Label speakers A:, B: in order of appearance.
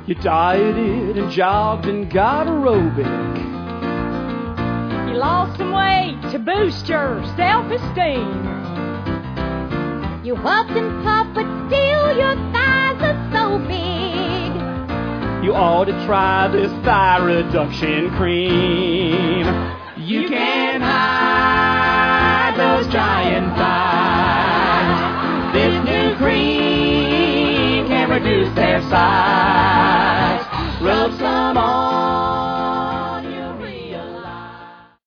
A: You dieted and jogged and got aerobic.
B: You lost some weight to boost your self-esteem.
C: You huffed and puffed, but still your thighs are so big.
A: You ought to try this thigh reduction cream. You can't hide those giant thighs. This new cream can reduce their size.